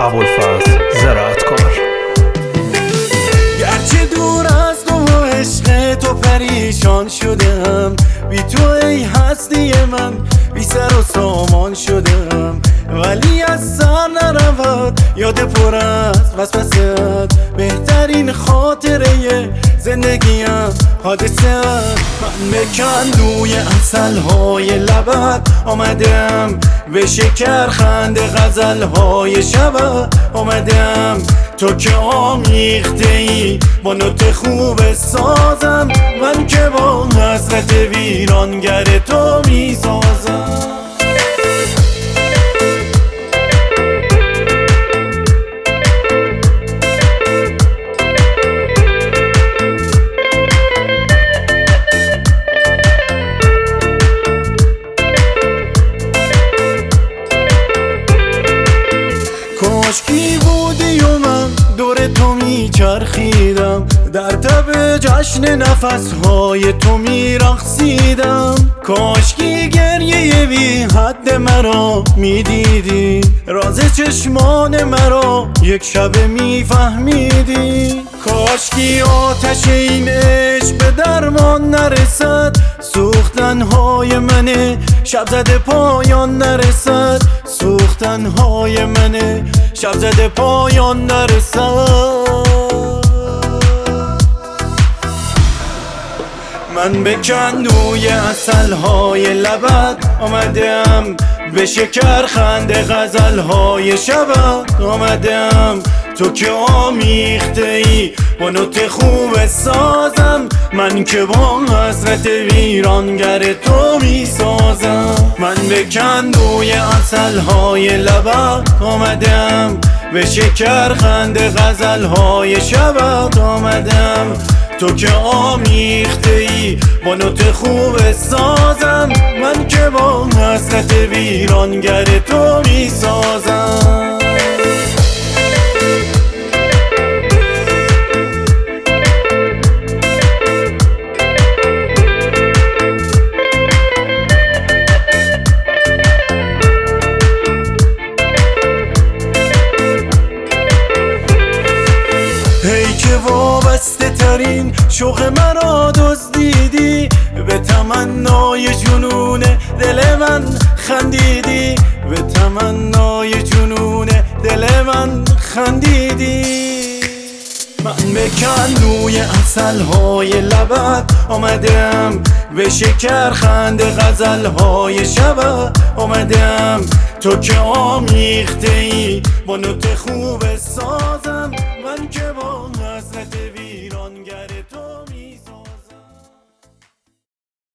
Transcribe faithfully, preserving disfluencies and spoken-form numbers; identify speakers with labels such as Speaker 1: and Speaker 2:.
Speaker 1: ابوالفضل زراعتکار.
Speaker 2: گرچه دور از تو و عشق تو پریشان شدم، بی تو ای هستی من بی سر و سامان شدم، ولی از سر نرود یاد پر از وسوسه‌ات، بهترین خاطره زندگیم حادثه. من به کندوی عسل‌های لبت آمدم، به شکر خنده غزل‌های شبت آمدم، تو که آمیخته ای با نوت خوب سازم، من که با حسرت ویرانگر تو می سازم. کاشکی بودی و من دور تو می چرخیدم، در تب جشن نفسهای تو می رقصیدم، کاشکی گریه بی حد مرا می دیدی، راز چشمان مرا یک شب می فهمیدی، کاشکی آتش این عشق به درمان نرسد، سوختنهای من شب زده پایان نرسد، سوختنهای من شب زده پایان نرسد. من به کندوی عسل‌های لبت آمدم، به شکر خنده غزل‌های شبت آمدم، تو که آمیخته ای با نوت خوب سازم، من که با حسرت ویرانگر تو می سازم. من به کندوی عسل‌های لبت آمدم، به شکر خنده غزل‌های شبت آمدم، تو که آمیخته ای با نوت خوب سازم، من که با حسرت ویرانگر تو می سازم. ای که وابسته ترین شوق مرا دزدیدی، به تمنای جنون دل من خندیدی، به تمنای جنون دل من خندیدی. من به کندوی عسل‌های لبت آمدم، به شکر خنده غزل‌های شبت آمدم، تو که آمیخته ای با نوت خوب سازم، من که با